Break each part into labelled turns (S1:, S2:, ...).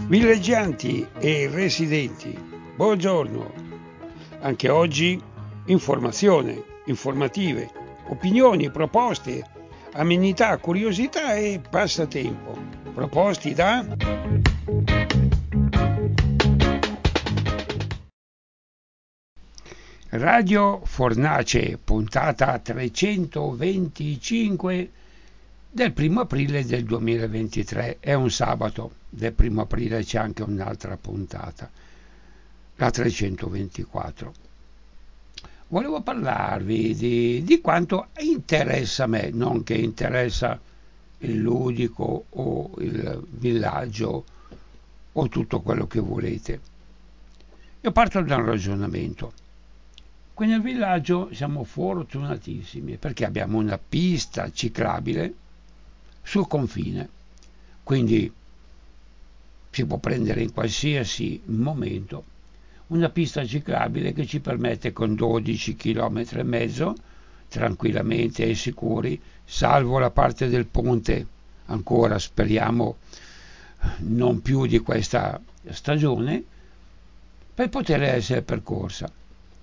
S1: Villeggianti e residenti, buongiorno. Anche oggi informazione, informative, opinioni, proposte, amenità, curiosità e passatempo. Proposti da Radio Fornace, puntata 325 del 1° aprile del 2023. È un sabato, del 1° aprile c'è anche un'altra puntata, la 324. Volevo parlarvi di quanto interessa a me, non che interessa il ludico o il villaggio o tutto quello che volete. Io parto da un ragionamento. Qui nel villaggio siamo fortunatissimi perché abbiamo una pista ciclabile sul confine, quindi si può prendere in qualsiasi momento una pista ciclabile che ci permette con 12 km e mezzo tranquillamente e sicuri, salvo la parte del ponte, ancora speriamo non più di questa stagione, per poter essere percorsa.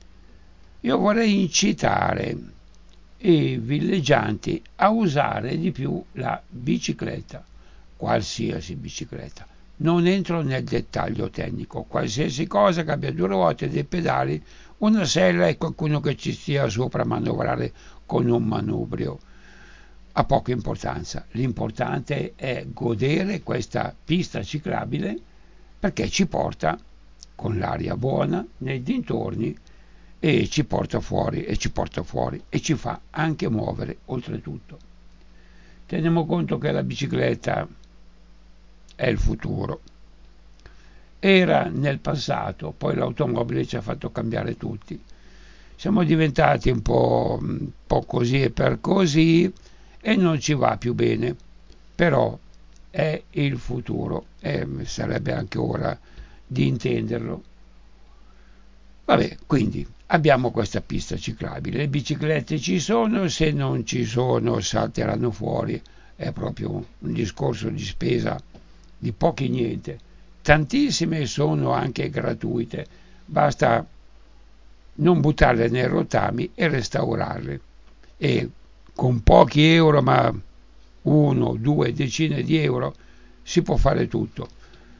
S1: Io vorrei incitare i villeggianti a usare di più la bicicletta, qualsiasi bicicletta. Non entro nel dettaglio tecnico, qualsiasi cosa che abbia 2 ruote, dei pedali, una sella e qualcuno che ci stia sopra a manovrare con un manubrio. Ha poca importanza. L'importante è godere questa pista ciclabile perché ci porta con l'aria buona nei dintorni e ci porta fuori e ci fa anche muovere oltretutto. Teniamo conto che la bicicletta è il futuro. Era nel passato, poi l'automobile ci ha fatto cambiare tutti. Siamo diventati un po' così e per così e non ci va più bene, però è il futuro e sarebbe anche ora di intenderlo. Vabbè, quindi abbiamo questa pista ciclabile, le biciclette ci sono, se non ci sono salteranno fuori, è proprio un discorso di spesa di pochi niente. Tantissime sono anche gratuite, basta non buttarle nei rottami e restaurarle. E con pochi euro, ma 1, 2 decine di euro, si può fare tutto.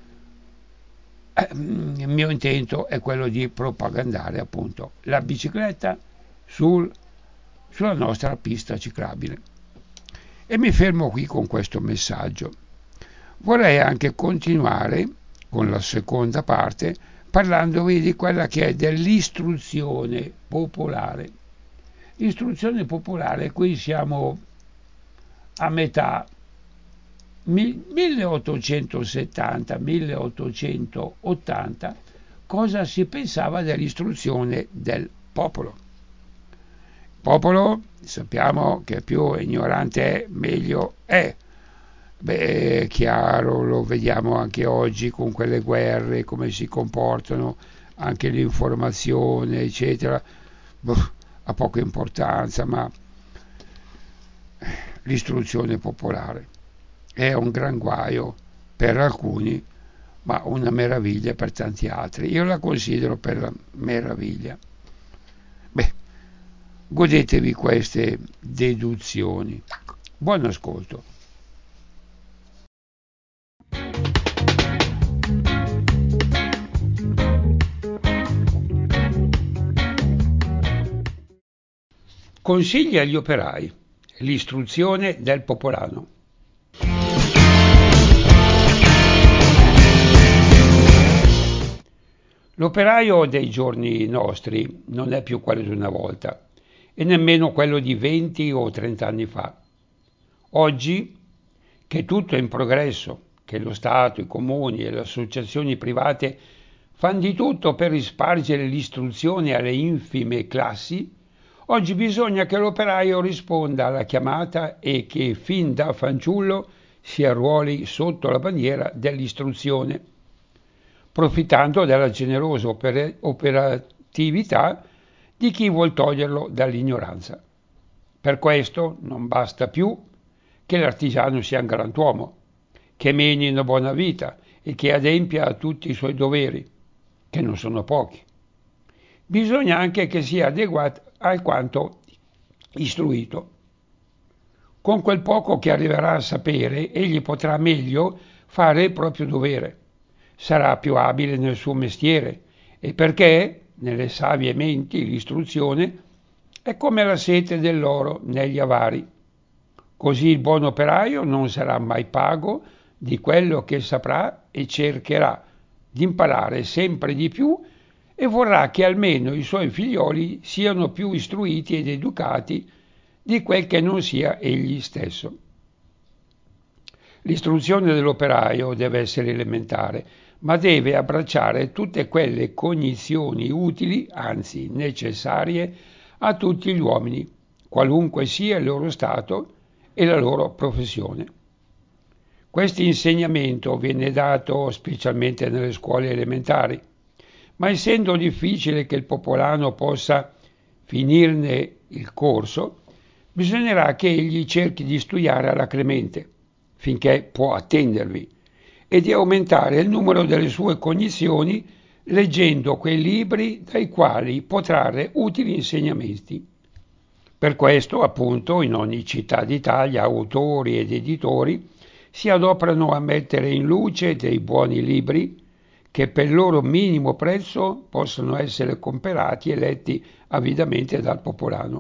S1: Il mio intento è quello di propagandare appunto la bicicletta sulla nostra pista ciclabile. E mi fermo qui con questo messaggio. Vorrei anche continuare con la seconda parte parlandovi di quella che è dell'istruzione popolare. L'istruzione popolare, qui siamo a metà 1870-1880, cosa si pensava dell'istruzione del popolo. Il popolo sappiamo che più ignorante è, meglio è. Beh, è chiaro, lo vediamo anche oggi con quelle guerre, come si comportano, anche l'informazione, eccetera. Ha poca importanza, ma l'istruzione popolare è un gran guaio per alcuni, ma una meraviglia per tanti altri. Io la considero per la meraviglia. Beh, godetevi queste deduzioni. Buon ascolto. Consigli agli operai. L'istruzione del popolano. L'operaio dei giorni nostri non è più quello di una volta e nemmeno quello di 20 o 30 anni fa. Oggi, che tutto è in progresso, che lo Stato, i comuni e le associazioni private fanno di tutto per rispargere l'istruzione alle infime classi, oggi bisogna che l'operaio risponda alla chiamata e che fin da fanciullo si arruoli sotto la bandiera dell'istruzione, profittando della generosa operatività di chi vuol toglierlo dall'ignoranza. Per questo non basta più che l'artigiano sia un galantuomo, che meni una buona vita e che adempia a tutti i suoi doveri, che non sono pochi. Bisogna anche che sia adeguato alquanto istruito. Con quel poco che arriverà a sapere, egli potrà meglio fare il proprio dovere, sarà più abile nel suo mestiere, e perché, nelle savie menti, l'istruzione è come la sete dell'oro negli avari. Così il buon operaio non sarà mai pago di quello che saprà e cercherà di imparare sempre di più e vorrà che almeno i suoi figlioli siano più istruiti ed educati di quel che non sia egli stesso. L'istruzione dell'operaio deve essere elementare, ma deve abbracciare tutte quelle cognizioni utili, anzi necessarie, a tutti gli uomini, qualunque sia il loro stato e la loro professione. Questo insegnamento viene dato specialmente nelle scuole elementari, ma essendo difficile che il popolano possa finirne il corso, bisognerà che egli cerchi di studiare alla Clemente, finché può attendervi, e di aumentare il numero delle sue cognizioni leggendo quei libri dai quali può trarre utili insegnamenti. Per questo, appunto, in ogni città d'Italia autori ed editori si adoperano a mettere in luce dei buoni libri che per il loro minimo prezzo possono essere comperati e letti avidamente dal popolano.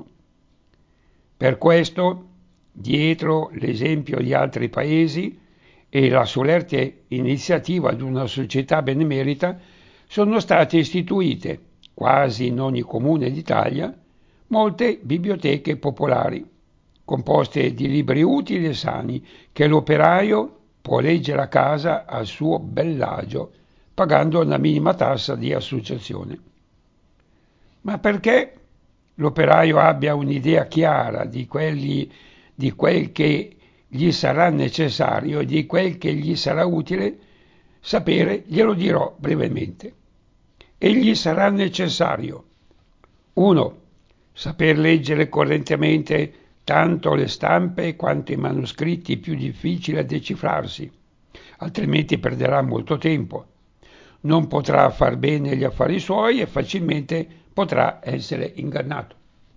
S1: Per questo, dietro l'esempio di altri paesi e la solerte iniziativa di una società benemerita, sono state istituite, quasi in ogni comune d'Italia, molte biblioteche popolari, composte di libri utili e sani che l'operaio può leggere a casa al suo bell'agio, pagando una minima tassa di associazione. Ma perché l'operaio abbia un'idea chiara di quel che gli sarà necessario e di quel che gli sarà utile sapere, glielo dirò brevemente. E gli sarà necessario 1. Saper leggere correntemente tanto le stampe quanto i manoscritti più difficili a decifrarsi, altrimenti perderà molto tempo. Non potrà far bene gli affari suoi e facilmente potrà essere ingannato.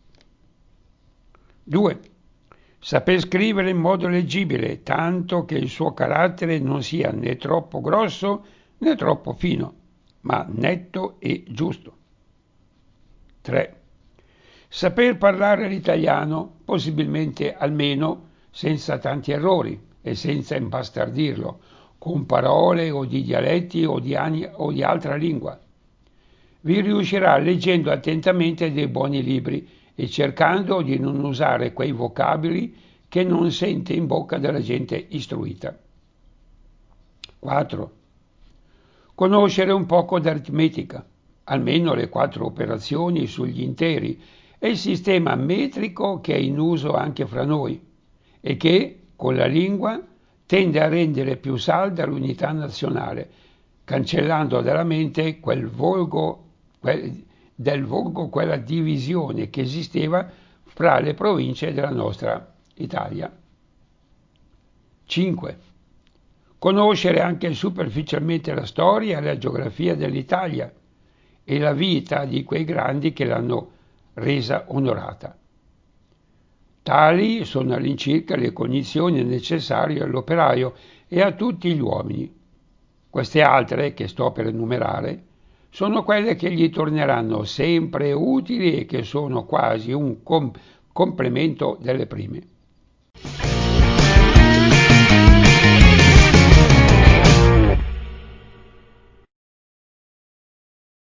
S1: 2. Saper scrivere in modo leggibile, tanto che il suo carattere non sia né troppo grosso né troppo fino, ma netto e giusto. 3. Saper parlare l'italiano, possibilmente almeno senza tanti errori e senza impastardirlo, con parole o di dialetti o di altra lingua. Vi riuscirà leggendo attentamente dei buoni libri e cercando di non usare quei vocaboli che non sente in bocca della gente istruita. 4. Conoscere un poco d'aritmetica, almeno le 4 operazioni sugli interi e il sistema metrico che è in uso anche fra noi e che, con la lingua, tende a rendere più salda l'unità nazionale, cancellando dalla mente del volgo quella divisione che esisteva fra le province della nostra Italia. 5. Conoscere anche superficialmente la storia e la geografia dell'Italia e la vita di quei grandi che l'hanno resa onorata. Tali sono all'incirca le cognizioni necessarie all'operaio e a tutti gli uomini. Queste altre, che sto per enumerare, sono quelle che gli torneranno sempre utili e che sono quasi un complemento delle prime.